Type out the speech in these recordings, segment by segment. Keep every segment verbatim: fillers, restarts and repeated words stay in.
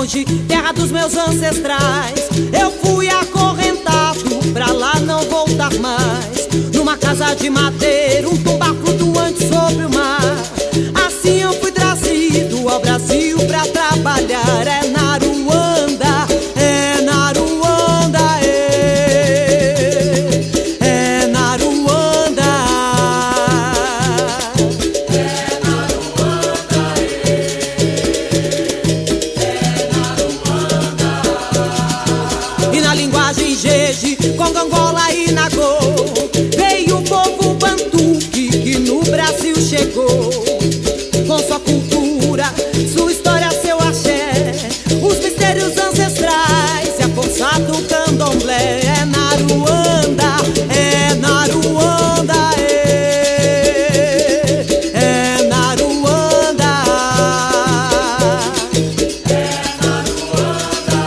longe, terra dos meus ancestrais. Eu fui acorrentado pra lá não voltar mais. Numa casa de madeira, um tumbar flutuante sobre o mar. Assim eu fui trazido ao Brasil pra trabalhar. É na Aruanda, é na Aruanda, é, é na Aruanda, é na Aruanda, é, é na Aruanda. E na linguagem Jeje, Congo, Angola e Nagô, veio o povo bantu que, que no Brasil chegou. Com sua cultura, sua história, seu axé, os mistérios ancestrais e a força do candomblé. É na Aruanda, é na Aruanda, é, é na Aruanda, é na Aruanda,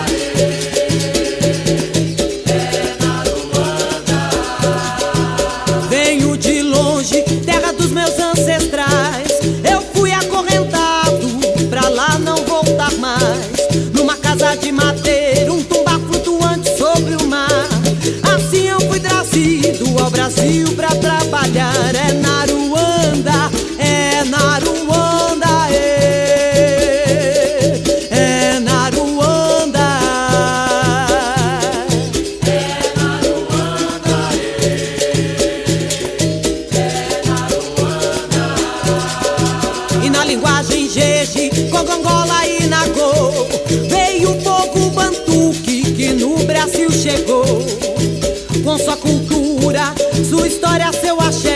é, é na Aruanda. Venho de longe, terra dos meus ancestrais. Eu fui acorrentado pra lá não voltar mais. Numa casa de madeira, um tumbar flutuante sobre o mar. Assim eu fui trazido ao Brasil pra trabalhar. É na Aruanda, é na Aruanda, é, é na Aruanda, é na Aruanda, é na Aruanda. E na linguagem Jeje, Congo, Angola e Nagô, veio o povo bantu que, que no Brasil chegou. Com sua cultura, sua história, seu axé,